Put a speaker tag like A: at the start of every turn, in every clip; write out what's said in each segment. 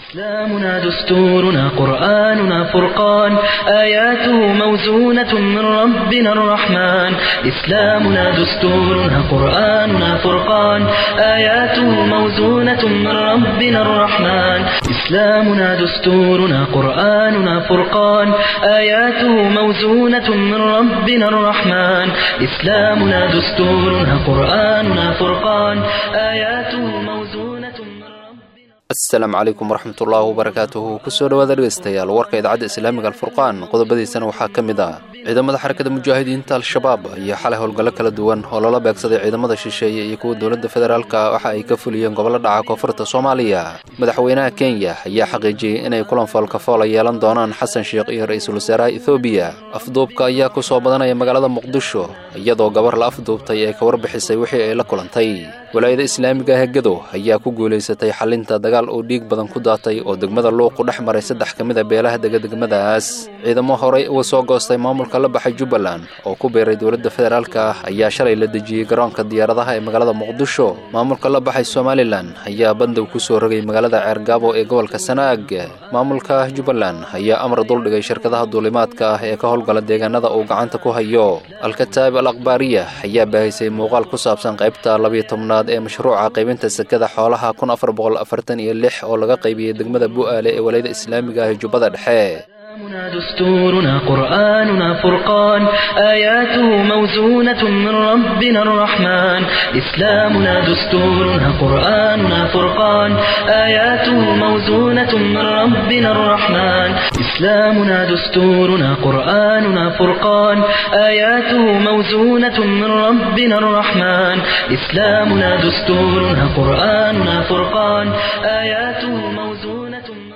A: إسلامنا دستورنا قرآننا فرقان آياته موزونة من ربنا الرحمن إسلامنا دستورنا قرآننا فرقان آياته موزونة من ربنا الرحمن إسلامنا دستورنا قرآننا فرقان آياته موزونة من ربنا الرحمن إسلامنا دستورنا قرآننا فرقان آياته موزونة من
B: السلام عليكم ورحمة الله وبركاته kusoo dhawaada dhageystayaal warka idaacadda islaamiga alfurqaan qodobadiisana waxaa ka mid ah ciidamada xarakada mujaahidiinta al-shabaab ayaa xalay howlgallo kala duwan oo lala beegsaday ciidamada shisheeye iyo kuwa dowladda federaalka waxa ay ka fuliyeen gobollo dhaca koonfurta Soomaaliya madaxweynaha Kenya ayaa xaqiijiyay inay kulan foolkafool yeelan doonaan Xasan Sheekh iyo ra'iisul wasaaraha Ethiopia afduubka ayaa ku soo badanaya magaalada Muqdisho iyadoo gabar la afduubtay ay ka warbixisay wixii ay la kulantay walaayada islaamiga ah Gedo ayaa ku guuleysatay xalinta dagaal oo dhiig badan ku daatay oo degmada Luuq u dhaxmaray saddex kamid ah beelaha degmadaas ciidamo hore oo soo goostay maamulka la baxay Jubbaland oo ku beeray dowladda federaalka ayaa shalay la dejiyay garoonka diyaaradaha ee magaalada Muqdisho maamulka la baxay Somaliland ayaa bandow ku soo rogay magaalada Ceergaabo ee gobolka Sanaag maamulka Jubbaland ayaa amar dul dhigay shirkadaha duulimaadka ah ee ka howlgala deegaanada uu gacanta ku hayo Al-Kataib al-Akhbaariya ayaa baahisay muuqaal ku saabsan qaybta 12 ee mashruuca qaybinta sakada xoolaha 1446 oo laga qaybiyay degmada Bu'aale ee walaayada islaamiga ah Jubbada Dhexe
A: إسلامنا دستورنا قرآننا فرقان آياته موزونة من ربنا الرحمن إسلامنا دستورنا قرآننا فرقان آياته موزونة من ربنا الرحمن إسلامنا دستورنا قرآننا فرقان آياته موزونة من ربنا الرحمن إسلامنا دستورنا قرآننا فرقان آياته موزونة من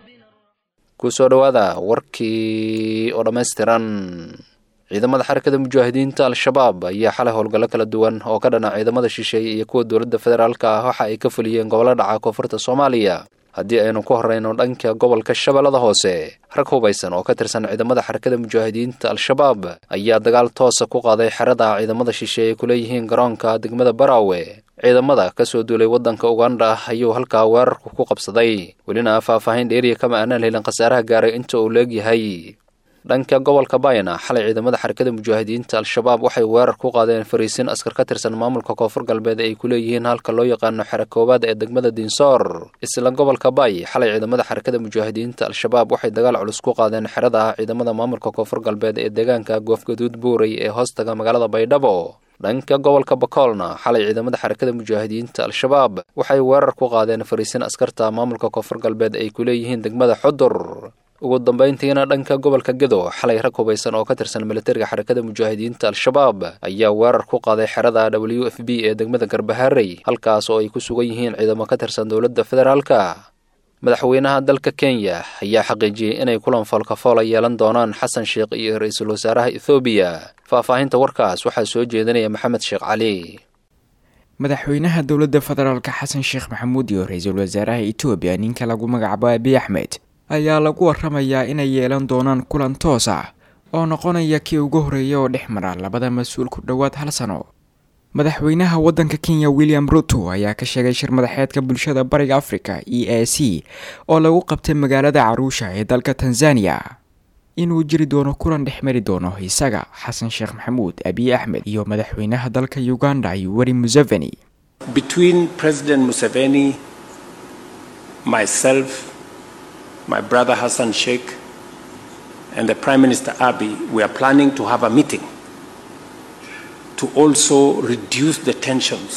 B: kusoo dhawaada warkii oo dhameystiran ciidamada xarakada mujaahidiinta al-shabaab ayaa xalay howlgallo kala duwan oo ka dhana ciidamada shisheeye iyo kuwa dowladda federaalka ah waxa ay ka fuliyeen gobollo dhaca koonfurta Soomaaliya haddii aynu ku horeyno dhanka gobolka Shabeellada Hoose rag hubaysan oo ka tirsan ciidamada xarakada mujaahidiinta al-shabaab ayaa dagaal toos ah ku qaaday xerada ciidamada shisheeye ku leeyihiin garoonka degmada Baraawe ciidamada ka soo duulay wadanka Uganda ayuu halka weerarku ku qabsaday walina faahfaahin dheeriya kama aanan helin khasaaraha gaaray inta uu leeyahay dhanka gobolka Bayna xalay ciidamada xarakada mujaahidiinta al-shabaab waxay weerar ku qaadeen fariisin askar ka tirsan maamulka koonfur galbeed ay ku leeyihiin halka loo yaqaan xero koobaad ee degmada Dinsoor isla gobolka Bay xalay ciidamada xarakada mujaahidiinta al-shabaab waxay dagaal culus ku qaadeen xerada ciidamada maamulka koonfur galbeed ee deegaanka Goofgaduud Buuray ee hoostaga magaalada Baydhabo dhanka gobolka Bakoolna xalay ciidamada xarakada mujaahidiinta al-shabaab waxay weerar ku qaadeen fariisin askarta maamulka koonfur galbeed ay ku leeyihiin degmada Xudur ugu dambeyntiina dhanka gobolka Gedo xalay rag hubaysan oo ka tirsan militariga xarakada mujaahidiinta al-shabaab ayaa weerar ku qaaday xerada WFB ee degmada Garbaharey halkaas oo ay ku sugan yihiin ciidamo ka tirsan dowladda federaalka madaxweynaha dalka Kenya ayaa xaqiijiyay inay kulan foolkafool yeelan doonaan Xasan Sheekh iyo ra'iisul wasaaraha Ethiopia faahfaahinta warkaas waxaa soo jeedinaya Maxamed Sheekh Cali
C: madaxweynaha dowladda federaalka Xasan Sheekh Maxamuud iyo ra'iisul wasaaraha Ethiopia ninka lagu magacaabo Abiy Ahmed ayaa lagu warramayaa inay yeelan doonaan kulan toos ah oo noqonaya kii ugu horeeyay oo dhexmara labada mas'uul ku dhawaad hal sano madaxweynaha wadanka Kenya William Ruto ayaa ka sheegay shir madaxeedka bulshada bariga Afrika EAC oo lagu qabtay magaalada Arusha ee dalka Tanzania inuu jiri doono kulan dhexmari doono isaga Xasan Sheekh Maxamuud Abiy Ahmed iyo madaxweynaha dalka Uganda Yoweri Museveni
D: between President Museveni myself my brother Hassan Sheikh and the Prime Minister Abiy we are planning to have a meeting to also reduce the tensions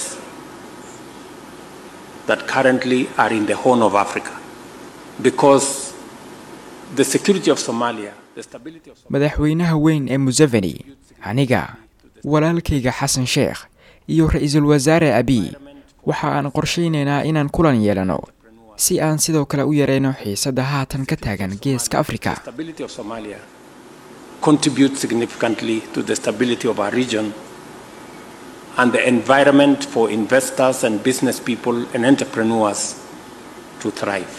D: that currently are in the Horn of Africa because the security of Somalia the stability of Somalia
C: madaxweynaha weyn ee Museveni aniga walaalkayga Xasan Sheekh iyo ra'iisul wasaare Abiy waxa aan qorsheynaynaa inaan kulan yeelano si aan sidoo kale u yareyno xiisada haatan ka taagan geeska Afrika
D: stability of Somalia contribute significantly to the stability of our region and the environment for investors and business people and entrepreneurs to thrive.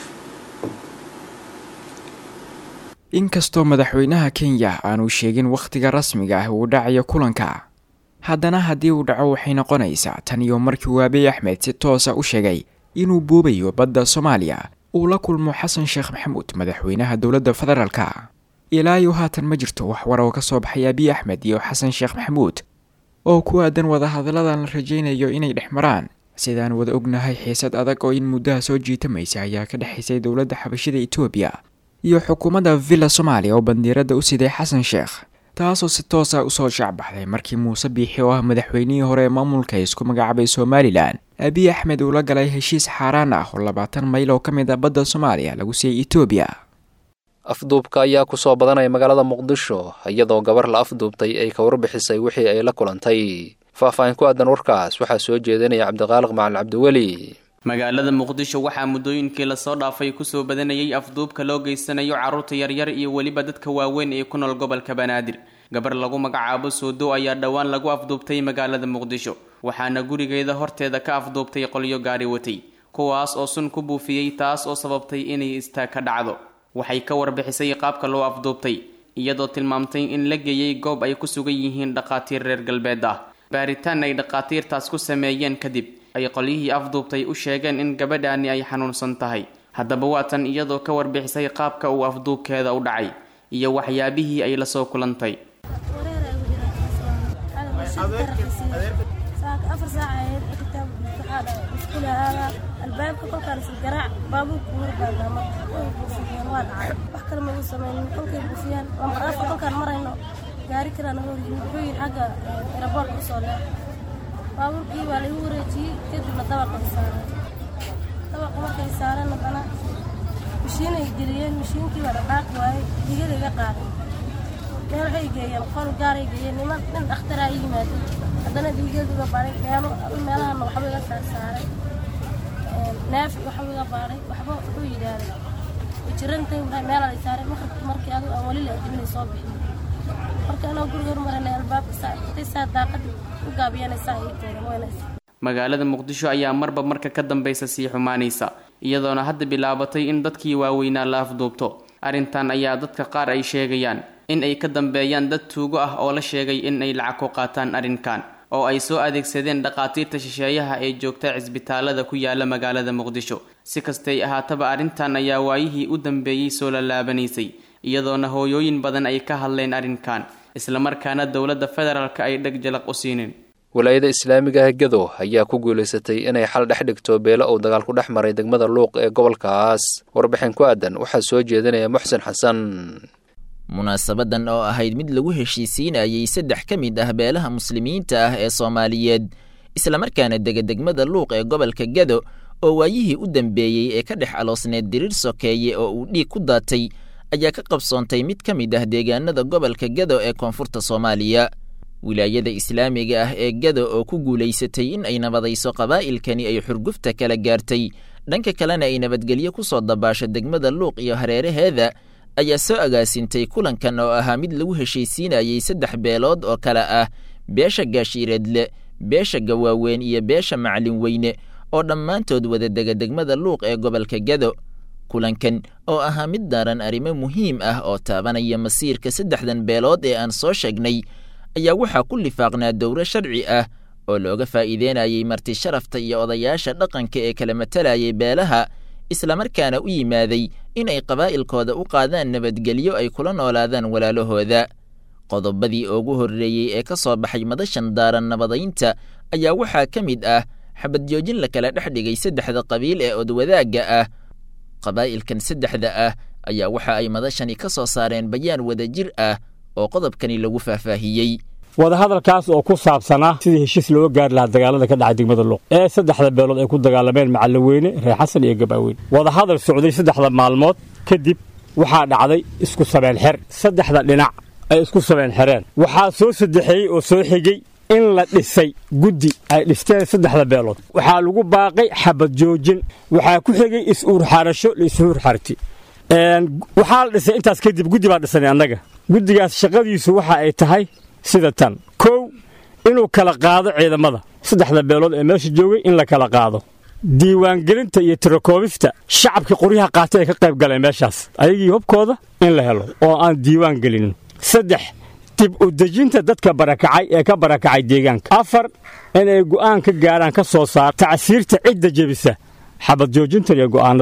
C: inkastoo madaxweynaha Kenya aanu sheegin waqtiga rasmiga ah uu dhacayo kulanka haddana haddii uu dhaco waxay noqonaysaa tan iyo markii Abiy Ahmed si toos ah u sheegay inuu boobayo badda Soomaaliya uu la kulmo xasan sheekh maxamuud madaxweynaha dowladda federaalka. ilaa iyo haatan ma jirto wax war oo ka soo baxay Abiy Ahmed iyo xasan sheekh maxamuud oo ku aadan wadahadalladan la rajaynayo inay dhex maraan. sidaan wada ognahay xiisad adag oo in muddaha soo jiitamaysa ayaa ka dhexaysay dowladda xabashida Itoobiya iyo xukuumadda Villa Soomaaliya oo bandiirada u siday xasan sheekh, taasoo si toos ah u soo shacbaxday markii Muuse Biixi oo ah madaxweynihii hore ee maamulka isku magacaabay Somaliland Abiy Ahmed uu la galay heshiis xaaraan ah oo 20 mayl oo ka mid ah badda Soomaaliya lagu siiyay Itoobiya.
B: afduubka ayaa ku soo badanaya magaalada Muqdisho iyadoo gabar la afduubtay ay ka warbixisay wixii ay la kulantay. faahfaahin ku aadan warkaas waxaa soo jeedinaya Cabdiqaaliq Macalin Cabdiweli.
E: magaalada Muqdisho waxaa muddooyinkii la soo dhaafay ku soo badanayay afduubka loo geysanayo carruurta yaryar iyo weliba dadka waaweyn ee ku nool gobolka Banaadir. gabar lagu magacaabo Soodo ayaa dhawaan lagu afduubtay magaalada Muqdisho, waxaana gurigeeda horteeda ka afduubtay qolyo gaari watay, kuwaas oo sun ku buufiyay, taas oo sababtay inay istaag ka dhacdo. waxay ka warbixisay qaabka loo afduubtay, iyadoo tilmaamtay in la geeyay goob ay ku sugan yihiin dhaqaatiir reer galbeed ah. baaritaan ay dhaqaatiirtaas ku sameeyeen kadib ay qolyihii afduubtay u sheegeen in gabadhaani ay xanuunsan tahay. haddaba waatan iyadoo ka warbixisay qaabka uu afduubkeeda u dhacay iyo waxyaabihii ay la soo kulantay.
F: albaabka kolkaan si garaac baabuurka warbaadama way buufiyeen waa dhacay wax kale ma uu sameeyeen kolkay buufiyeen lambar 4 kolkaan marayno gaari kalena wuxuu yiri xagga airport soo leh baabuurkii waa lagu wareejiyay kadibna dabaqa markay saareen hadana mishiin ay geliyeen mishiinkii waa dhaqaaq waayay digada iga qaaday meel waxay geeyeen qol gaar ay geeyeen nin dhakhtar ay yimaadeen hadana digada baaray meelaha waxba iga saaray neef waxa laga baaray waxba wuxuu yiraahday jirantay meel ay saareen markii aad wali la dibnay soo bixin marka ana guriga maray albaabka daaqad u gaabiyanaysa ay teegan.
E: magaalada Muqdisho ayaa marba marka ka dambaysa sii xumaanaysa, iyadoona hadda bilaabatay in dadkii waaweynaa la afduubto. arrintan ayaa dadka qaar ay sheegayaan in ay ka dambeeyaan dad tuugo ah oo la sheegay in ay lacag ku qaataan arrinkan, oo ay soo adeegsadeen dhaqaatiirta shisheeyaha ee joogta cisbitaalada ku yaala magaalada Muqdisho. si kastay ahaataba arrintan ayaa waayihii u dambeeyay soo laalaabaneysay, iyadoona hooyooyin badan ay ka hadleen arrinkan, isla markaana dowladda federaalka ay dhag jalaq u siinin.
B: walaayada islaamiga ah Gado ayaa ku guuleysatay inay xal dhex dhigto beelo oo dagaal ku dhex maray degmada Luuq ee gobolkaas. warbixin ku aadan waxaa soo jeedinaya Muxsin Xasan.
G: munaasabadan oo ahayd mid lagu heshiisiinayay 3 ka mid ah beelaha muslimiinta ah ee Soomaaliyeed isla markaana degmada Luuq ee gobolka Gado oo waayihii u dambeeyay ee ka dhex aloosneed dirir sokeeye oo uu dhiig ku daatay ayaa ka qabsoontay mid ka mid ah deegaanada gobolka Gado ee koonfurta Soomaaliya. wilaayada islaamiga ah ee Gado oo ku guuleysatay in ay nabadayso qabaa'ilkani ay xurgufta kala gaartay, dhanka kalena ay nabadgelyo ku soo dabaasho degmada Luuq iyo hareeraheeda, ayaa soo agaasintay kulankan oo ahaa mid lagu heshiisiinayay 3 beelood oo kala ah beesha Gaashiireedle, beesha Gawaaweyn iyo beesha Macalin Weyne oo dhammaantood wada degmada Luuq ee gobolka Gado. kulankan oo ahaa mid daaran arrimo muhiim ah oo taabanaya masiirka 3 beelood ee aan soo sheegnay ayaa waxaa ku lifaaqnaa dowro sharci ah oo looga faa'iideynayay marti sharafta iyo odayaasha dhaqanka ee kala matalayay beelaha, isla markaana u yimaaday in ay qabaa'ilkooda u qaadaan nabadgelyo ay kula noolaadaan walaalahooda. qodobadii ugu horreeyay ee ka soo baxay madashan daaran nabadaynta ayaa waxaa ka mid ah xabad joojin la kala dhex dhigay 3 qabiil ee odwadaagga ah. qabaa'ilkan 3 ah ayaa waxa ay madashani ka soo saareen bayaan wadajir ah oo qodobkani lagu faahfaahiyey.
H: wadahadalkaas oo ku saabsanaa sidii heshiis loo gaari lahaa dagaalada ka dhacay degmada Luuq ee 3 beelood ay ku dagaalameen Macalin Weyne, Reer Xasan iyo Gabaaweyn. wadahadal socday 3 maalmood kadib waxaa dhacday isku sabeen xir 3 dhinac ay isku sabeen xireen. waxaa soo saddexeeyay oo soo xigay in la dhisay guddi ay dhisteen 3 beelood. waxaa lagu baaqay xabad joojin, waxaa ku xigay is-uur xarasho la is-uur xarti. waxaa la dhisay intaas kadib guddi baa dhisanay annaga. guddigaas shaqadiisu waxa ay tahay sida tan: 1 inuu kala qaado ciidamada 3 beelood ee meesha joogay, in la kala qaado diiwaangelinta iyo tirakoobista shacabka qoryaha qaatay ee ka qayb galay meeshaas, ayagii hubkooda in la helo oo aan diiwaan gelinin. 3 dib u dejinta dadka barakacay ee ka barakacay deegaanka. 4 in ay go'aan ka gaaraan ka soo saar tacsiirta cidda jebisa xabad joojinta iyo go'aanadan.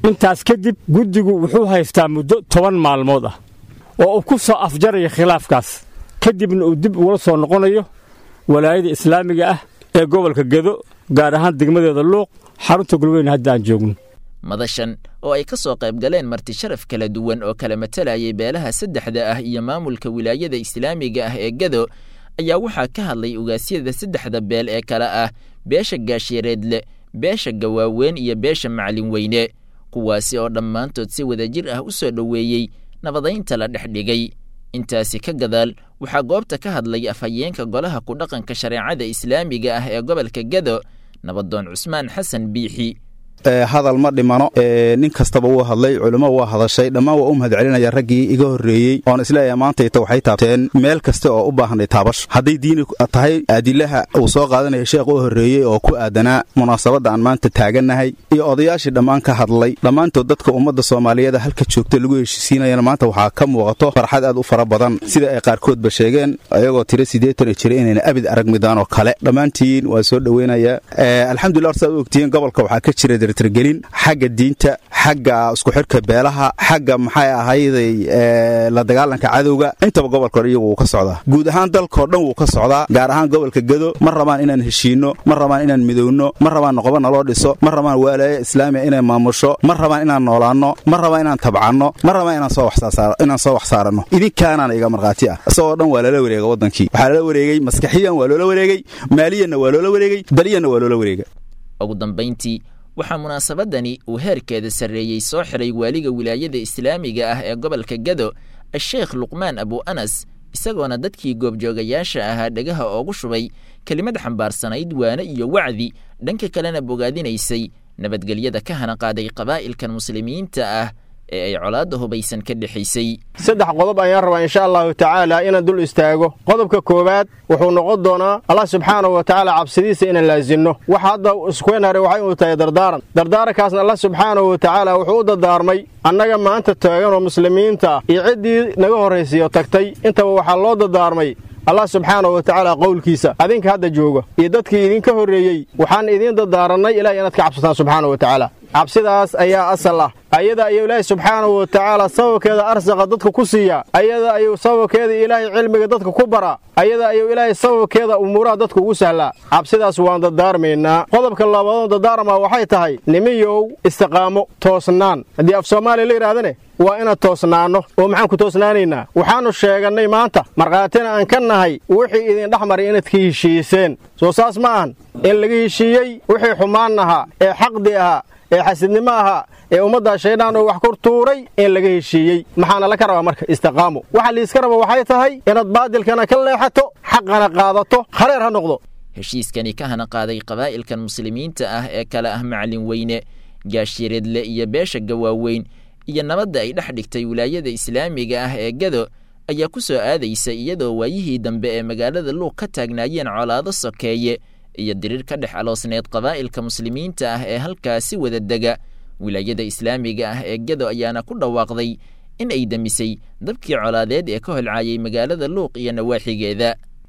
H: intaas kadib guddigu wuxuu haystaa muddo 10 maalmood ah oo uu ku soo afjaraya khilaafkaas kadibna uu dib uga soo noqonayo walaayada islaamiga ah ee gobolka Gedo gaar ahaan degmadeeda Luuq xarunta Galweyn hadda aan joogno
G: madashan oo ay ka soo qayb galeen marti sharaf kala duwan oo kala matalayay beelaha saddexda ah iyo maamulka wilaayada islaamiga ah ee Gedo ayaa waxaa ka hadlay ugaasyada saddexda beel ee kala ah beesha gaashireedle beesha gawaaweyn iyo beesha macalin weyne kuwaasi oo dhammaantood si wadajir ah u soo dhaweeyay nabadaynta la dhexdhigay intaasi ka gadaal waxaa goobta ka hadlay afhayeenka golaha ku dhaqanka shareecada islaamiga ah ee gobolka Gedo nabadoon Cusmaan Xasan Biixi
I: hadal ma dhimano nin kastaba uu hadlay culimo waa hadashay dhammaan waa u mahadcelinaya raggii iga horeeyay oo isleeyahay maanta waxay taabteen meel kasta oo u baahnay taabash haday diin tahay adilaha uu soo qaadanayo sheekh oo horeeyay oo ku aadanaa munaasabada aan maanta taaganahay iyo odayaashii dhammaan ka hadlay dhammaantood dadka ummadda Soomaaliyeed halka joogta lagu heshiisiinayna maanta waxaa ka muuqato farxad aad u fara badan sida ay qaarkood ba sheegeen ayagoo tiro 80 jir inayna abid arag midaan oo kale dhammaantiin waa soo dhaweynaya alxamdulillah saad ogtiin gobolka waxaa ka jira gelin xagga diinta xagga isku xirka beelaha xagga maxay ahayday la dagaalanka cadawga intaba gobolka iyagu uu ka socdaa guud ahaan dalka dhan uu ka socdaa gaar ahaan gobolka Gedo ma rabaan inaan heshiino ma rabaan inaan midowno ma rabaan noqoban loo dhiso ma rabaan walaayada islaamiga inay maamusho ma rabaan inaan noolaano ma rabaan inaan tabcano ma rabaan inaan soo wax saarano idinkaana iga marqaati ah soo dhan waa la wareegay wadankii waxa la wareegay maskaxiyan waa loo wareegay maaliyan waa loo wareegay daliyan waa loo wareegay
G: ugu dambeyntii waxaa munaasabadani uu heerkeeda sareeyay soo xiray waaliga wilaayada islaamiga ah ee gobolka Gedo Sheikh Luqmaan Abu Anas isagoona dadkii goobjoogayaasha ahaa dhagaha ugu shubay kelimad xambaarsanayd waana iyo wacdi dhanka kalena bogaadinaysay nabadgelyada ka hana qaaday qabaa'ilkan muslimiinta ah ee ay colaadda hubaysan ka dhaxaysay
J: saddex qodob ayaan rabaa insha Allah ta'ala inaan dul istaago qodobka koobaad wuxuu noqon doonaa Allah subhanahu wa ta'ala cabsidiisa inaan laazino waxa hadda isku weenaray waxay u tahay dardaarankaasna Allah subhanahu wa ta'ala wuxuu u dardaarmay annaga maanta taagan oo muslimiinta iyo cidii naga horeysay tagtay intaba waxa loo dardaarmay Allah subhanahu wa ta'ala qowlkiisa adinka hadda jooga iyo dadkii idinka horeeyay waxaan idin dardaaranay ilaahay inaad ka cabsataan subhanahu wa ta'ala cabsidaas ayaa asal ah ayada ayuu ilaahay subhanahu wa ta'ala sababkeeda arsaqa dadka ku siiya ayada ayuu sababkeeda ilaahay cilmiga dadka ku bara ayada ayuu ilaahay sababkeeda umuuraha dadka ugu sahla cabsidaas waan dardaarmeynaa qodobka labaad dardaarma waxay tahay nimiyow istiqaamo toosnaan hadii af Soomaali la yiraahdane waa ina toosnaano oo maxaan ku toosnaanaynaa waxaanu sheeganay maanta marqaatina aan ka nahay wixii idin dhaxmaray inaad ka heshiiseen soo saas ma aan in laga heshiiyay wixii xumaanaha ee xaqdi ah ee xasidnimo aha ee ummadda sheeynaan oo wax ku tuuray in laga heshiiyay maxaana la ka rabaa marka istiqaamo waxa la iska rabo waxay tahay inaad baadilkana ka leexato xaqana qaadato khayr ha noqdo
G: heshiiskani ka hana qaaday qabaa'ilkan muslimiinta ah ee kala ah macalin weyne gaashireedle iyo beesha gawaaweyn iyo nabadda ay dhex dhigtay wilaayada islaamiga ah ee Gedo ayaa ku soo aadaysa iyadoo waayihii dambe ee magaalada Luuq ka taagnaayeen colaado sokeeye iyo dirir ka dhex aloosneed qabaa'ilka muslimiinta ah ee halkaasi wada dega wilaayada islaamiga ah ee Gedo ayaana ku dhawaaqday in ay damisay dabkii colaadeed ee ka holcaayay magaalada Luuq iyo nawaaxigeeda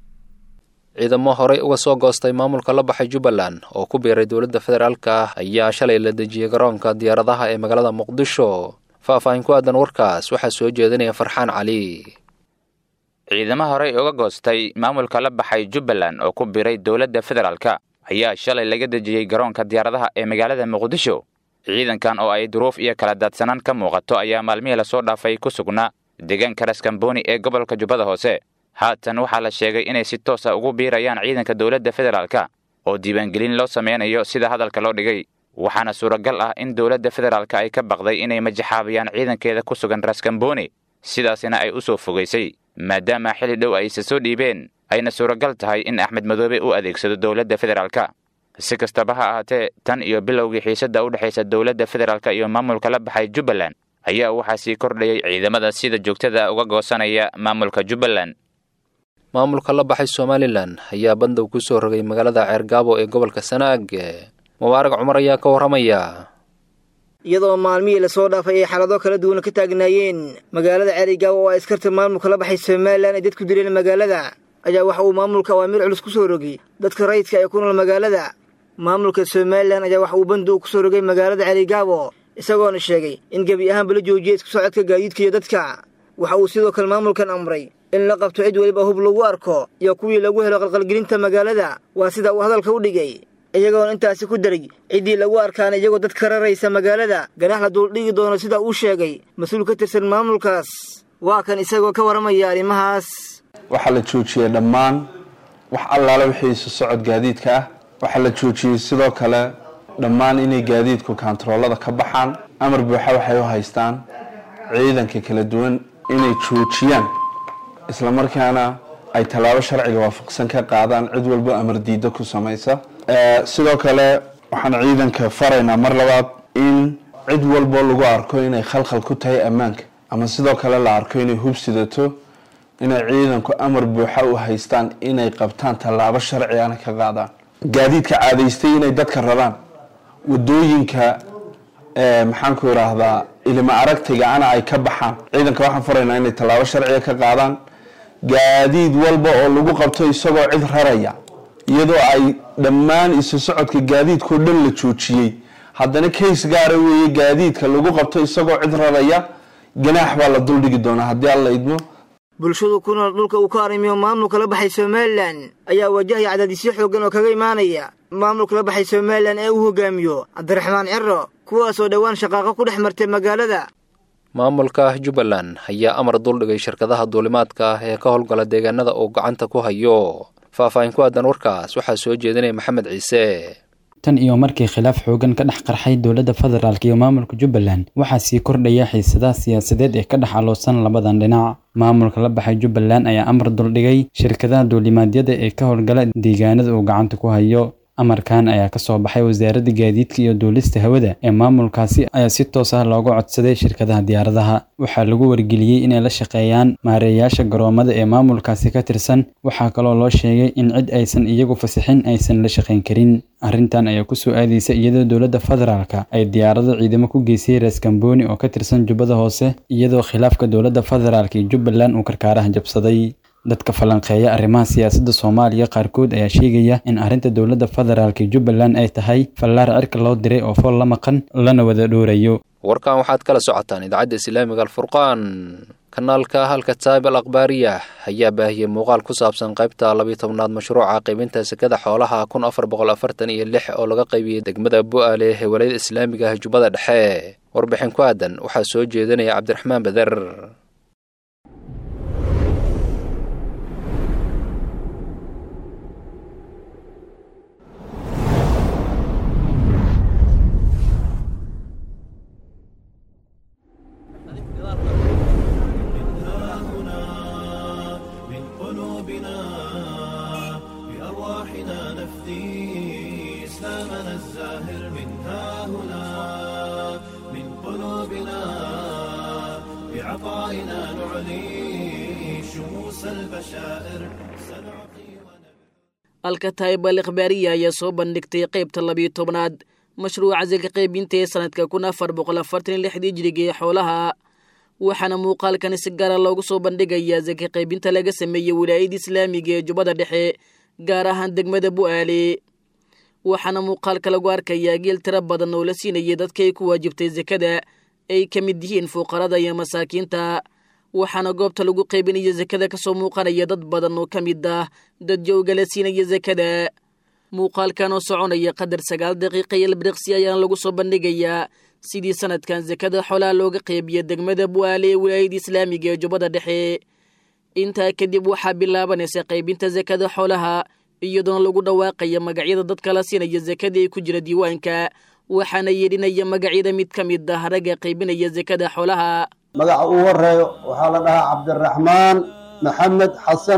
B: ciidamo horey uga soo goostay maamulka la baxay Jubbaland oo ku biiray dawladda federaalka ayaa shalay la dejiyay garoonka diyaaradaha ee magaalada Muqdisho faahfaahin ku aadan warkaas waxaa soo jeedinaya Farxaan Cali
K: ciidamo horey uga goostay maamulka la baxay Jubbaland oo ku biiray dawladda federaalka ayaa shalay laga dejiyay garoonka diyaaradaha ee magaalada Muqdisho ciidankan oo ay duruuf iyo kala daadsanaan ka muuqato ayaa maalmihii la soo dhaafay ku sugnaa deegaanka Raskamboni ee gobolka Jubbada Hoose haatan waxaa la sheegay inay si toos ah ugu biirayaan ciidanka dawladda federaalka oo diiwaangelin loo sameynayo sida hadalka loo dhigay waxaana suuragal ah in dawladda federaalka ay ka baqday inay majaxaabiyaan ciidankeeda ku sugan Raskamboni sidaasina ay u soo fogeysay maadaama xilli dhow ay soo dhiibeen ayna suuragal tahay in Axmed Madoobe uu adeegsado dawladda federaalka si kastaba ha ahaatee tan iyo bilowgii xiisadda u dhaxaysa dawladda federaalka iyo maamulka la baxay Jubbaland ayaa waxaa sii kordhayay ciidamada sida joogtada uga goosanaya maamulka Jubbaland
B: maamulka la baxay Somaliland ayaa bandow ku soo rogay magaalada Ceergaabo ee gobolka Sanaag Mubarak Cumar ayaa ka waramaya
L: iyadoo maalmihii la soo dhaafay ay xaalado kala duwan ka taagnaayeen magaalada Ceergaabo oo askarta maamulka la baxay Somaliland ay dadku dileen magaalada ayaa waxa uu maamulka awaamir culus ku soo rogay dadka rayidka ay ku nool magaalada maamulka Somaliland ayaa waxa uu bandow ku soo rogay magaalada Ceergaabo isagoona sheegay in gebi ahaanba la joojiyay isku socodka gaadiidka iyo dadka waxa uu sidoo kale maamulkan amray in la qabto cid weliba hub lagu arko iyo kuwii lagu helo qalqalgelinta magaalada waa sida uu hadalka u dhigay iyagoona intaasi ku daray ciddii lagu arkaana iyagoo dadka raraysa magaalada ganax la duuldhigi doono sida uu sheegay mas-uul ka tirsan maamulkaas waa kan isagoo ka waramaya arrimahaas
M: waxaa la joojiyey dhammaan wax allaale wixii isu socod gaadiidka ah waxaa la joojiyey sidoo kale dhammaan inay gaadiidku kaantaroolada ka baxaan amar buuxa waxay u haystaan ciidanka kala duwan inay joojiyaan isla markaana ay tallaabo sharciga waafaqsan ka qaadaan cid walba amar diidda ku samaysa sidoo kale waxaan ciidanka faraynaa mar labaad in cid walbo lagu arko inay khalkhal ku tahay ammaanka ama sidoo kale la arko inay hub sidato inay ciidanku amar buuxa u haystaan inay qabtaan tallaabo sharcigana ka qaadaan gaadiidka caadaystay inay dadka raraan wadooyinka maxaan ku idhaahdaa ilma aragtiga ana ay ka baxaan ciidanka waxaan faraynaa inay tallaabo sharciga ka qaadaan gaadiid walba oo lagu qabto isagoo cid raraya iyadoo ay dhammaan isu socodka gaadiidkao dhan la joojiyey haddana kays gaara weeye gaadiidka lagu qabto isagoo cid raraya ganaax baa la duldhigi doonaa haddii alla idmo
L: bulshadu ku nool dhulka uu ka arrimiyo maamulka la baxay somalilan ayaa wajahaya cadaadisyo xooggan oo kaga imaanaya maamulka la baxay somalilan ee uu hogaamiyo cabdiraxmaan ciro kuwaasoo dhowaan shaqaaqo ku dhex martay magaalada
B: maamulka jubbaland ayaa amar duldhigay shirkadaha duulimaadka ah ee ka howlgala deegaanada uu gacanta ku hayo faahfaahin ku aadan warkaas waxaa soo jeedinaya maxamed ciise
N: tan iyo markii khilaaf xoogan ka dhex qarxay dowladda federaalk iyo maamulka jubbaland waxaa sii kordhaya xiisadaha siyaasadeed ee ka dhex aloosan labadan dhinac maamulka la baxay jubbaland ayaa amar duldhigay shirkadaha duulimaadyada ee ka howlgala deegaanada uu gacanta ku hayo amarkan ayaa ka soo baxay wasaaradda gaadiidka iyo duulista hawada ee maamulkaasi ayaa si toos ah looga codsaday shirkadaha diyaaradaha waxaa lagu wargeliyey inay la shaqeeyaan maareeyaasha garoomada ee maamulkaasi ka tirsan waxaa kaloo loo sheegay in cid aysan iyagu fasixin aysan la shaqayn karin arrintan ayaa ku soo aadaysa iyadoo dowladda federaalka ay diyaarado ciidamo ku geysay rees kambooni oo ka tirsan jubbada hoose iyadoo khilaafka dowladda federaalka iyo jubbaland uu karkaaraha jabsaday dadka falanqeeya arrimaha siyaasadda Soomaaliya qaarkood ayaa sheegaya in arrinta dowladda federaalka Jubbaland ay tahay fallaar cirka loo diray oo fool la maqan lana wada dhoorayo
B: warkan waxaad kala socotaan idaacadda Islaamiga Al-Furqaan kanaalka halka taab al-akhbaariya ayaa baahiyay muuqaal ku saabsan qaybta 12aad mashruuca qaybinta sakada xoolaha 1446 oo laga qaybiyay degmada Bu'aale ee wilaayada Islaamiga ah Jubbada Dhexe warbixin ku aadan waxaa soo jeedinaya Cabdiraxmaan Badar
O: الكتائب الإخبارية يصوب النكتي قيب طلبي طبناد مشروع زكا قيبينتي سنة كنا فربقل فرتين لحدي جريجي حولها وحنا موقال كان سجارة لوغو صوب النقايا زكا قيبينتا لغا سمي ولايد إسلامي جبادة دحي غارهان دقمد بوالي وحنا موقال كالغوار كيا جيل تربضا نولسين يدد كيكو واجبتي زكادا أي كمدهين فوقرادا يا مساكينتا waxaana goobta lagu qaybinaya zakada ka soo muuqanaya dad badan oo kamid ah dad jooga la siinaya zakada muuqaalkan oo soconaya qadar 9 daqiiqo iyo ilbiriqsi ayaan lagu soo bandhigayaa sidii sanadkan zakada xoolaha looga qaybiyay degmada Bu'aale ee wilaayada Islaamiga ee Jubbada Dhexe inta kadib waxaa bilaabanaysa qaybinta zakada xoolaha iyadoo lagu dhawaaqayo magacyada dadka la siinaya zakada ee ku jira diiwaanka waxaana yeedinaya magacyada mid kamid ah ragga qaybinaya zakada xoolaha
P: magaca uu horeeyo waxaa la dhahaa Cabdiraxmaan Maxamed Xasan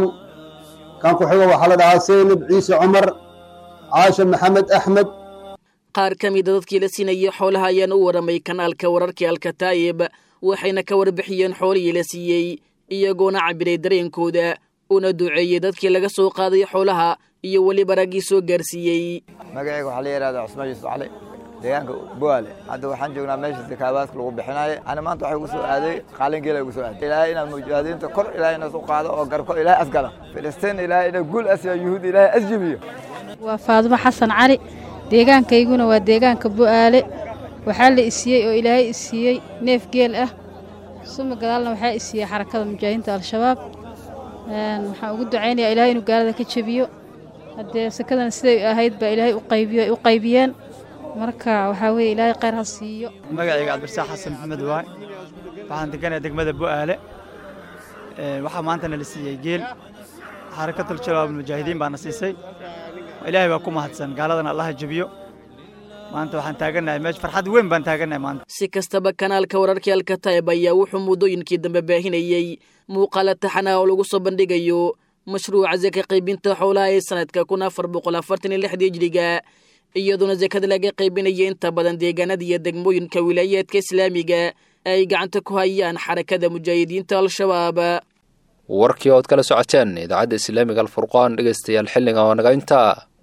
P: kan ku xiga waxaa la dhahaa Seynab Ciise Cumar Aasha Maxamed Axmed
O: qaar kamid dadkii la siinayay xoolaha ayaan u waramay kanaalka wararka Al-Kataib waxayna ka warbixiyeen xoolihii la siiyay iyagoona cabiray dareenkooda una duceeyay dadkii laga soo qaaday xoolaha iyo waliba ragii soo gaarsiiyay
Q: magacayga waxa la yiraahdaa Cusmaan Yuusuf Cali deegaanka Bu'aale hadda waxaan joognaa meesha zakaabaadka lagu bixinayo ana maanta waxay ugu soo aaday qaalingeela ugu soo aaday ilaahay inaan mujaahidiinta kor ilaahay inoo soo qaado oo garko ilaahay asgala Filistiin ilaahay inuu guul asiyo yuhuud ilaahay asjibiyo
R: waa Faadimo Xasan Cali deegaankayguna waa deegaanka Bu'aale waxaa la isiiyey oo ilaahay isiiyey neef geel ah suma gadaalna waxaa isiiyey xarakada mujaahidiinta al-shabaab waxaan ugu ducaynayaa ilaahay inuu gaalada ka jabiyo haddee sakadan siday ahayd baa ilaahay u qaybiyeen marka waxaa weeye ilaahay khayr ha siiyo
S: magacayga cabdirsaaq xasan maxamed waay waxaan deganayaa degmada bu'aale waxaa maantana la siiyey geel xarakatul shabaab mujaahidiin baana siisay ilaahay baa ku mahadsan gaaladana allaha jabiyo maanta waxaan taaganahay meesha farxad weyn baan taaganahay maanta
O: si kastaba kanaalka wararkii alkataib ayaa wuxuu muddooyinkii dambe baahinayey muuqaala taxana oo lagu soo bandhigayo mashruuca saka qaybinta xoolaha ee sanadka 1446 hijriga iyadoona sakada laga qaybinayay inta badan deegaanada iyo degmooyinka wilaayaadka islaamiga ay gacanta ku hayaan xarakada mujaahidiinta al-shabaab
B: warkii ood kala socoteen idaacadda islaamiga alfurqaan dhegaystayaal xilliga oo naga intaa